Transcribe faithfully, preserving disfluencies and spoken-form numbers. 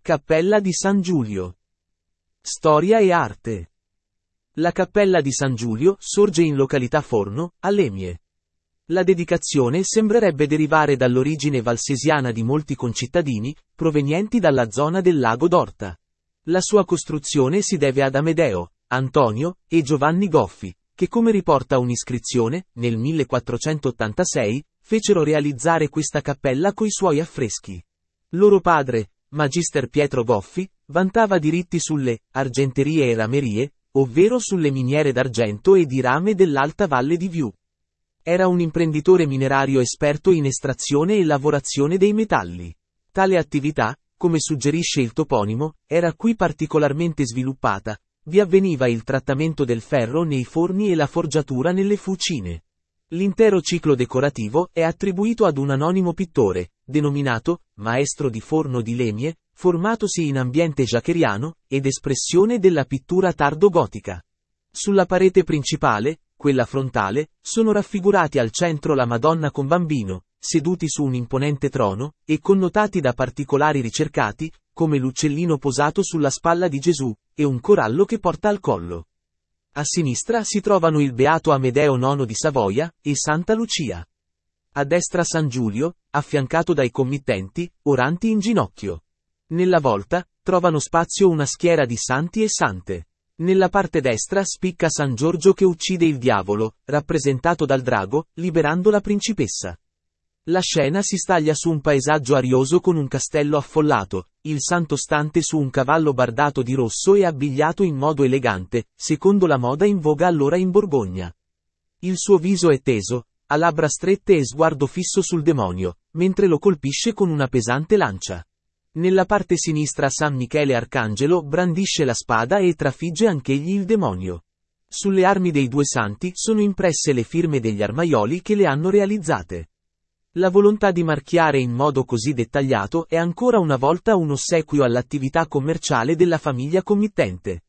Cappella di San Giulio. Storia e arte. La Cappella di San Giulio sorge in località Forno, a Lemie. La dedicazione sembrerebbe derivare dall'origine valsesiana di molti concittadini, provenienti dalla zona del lago d'Orta. La sua costruzione si deve ad Amedeo, Antonio e Giovanni Goffi, che come riporta un'iscrizione, nel millequattrocentottantasei, fecero realizzare questa cappella coi suoi affreschi. Loro padre, Magister Pietro Goffi, vantava diritti sulle argenterie e ramerie, ovvero sulle miniere d'argento e di rame dell'Alta Valle di Viù. Era un imprenditore minerario esperto in estrazione e lavorazione dei metalli. Tale attività, come suggerisce il toponimo, era qui particolarmente sviluppata. Vi avveniva il trattamento del ferro nei forni e la forgiatura nelle fucine. L'intero ciclo decorativo è attribuito ad un anonimo pittore, denominato Maestro di Forno di Lemie, formatosi in ambiente giacheriano, ed espressione della pittura tardo-gotica. Sulla parete principale, quella frontale, sono raffigurati al centro la Madonna con Bambino, seduti su un imponente trono, e connotati da particolari ricercati, come l'uccellino posato sulla spalla di Gesù, e un corallo che porta al collo. A sinistra si trovano il Beato Amedeo nono di Savoia, e Santa Lucia. A destra San Giulio, affiancato dai committenti, oranti in ginocchio. Nella volta, trovano spazio una schiera di santi e sante. Nella parte destra spicca San Giorgio che uccide il diavolo, rappresentato dal drago, liberando la principessa. La scena si staglia su un paesaggio arioso con un castello affollato, il santo stante su un cavallo bardato di rosso e abbigliato in modo elegante, secondo la moda in voga allora in Borgogna. Il suo viso è teso, ha labbra strette e sguardo fisso sul demonio, mentre lo colpisce con una pesante lancia. Nella parte sinistra San Michele Arcangelo brandisce la spada e trafigge anch'egli il demonio. Sulle armi dei due santi sono impresse le firme degli armaioli che le hanno realizzate. La volontà di marchiare in modo così dettagliato è ancora una volta un ossequio all'attività commerciale della famiglia committente.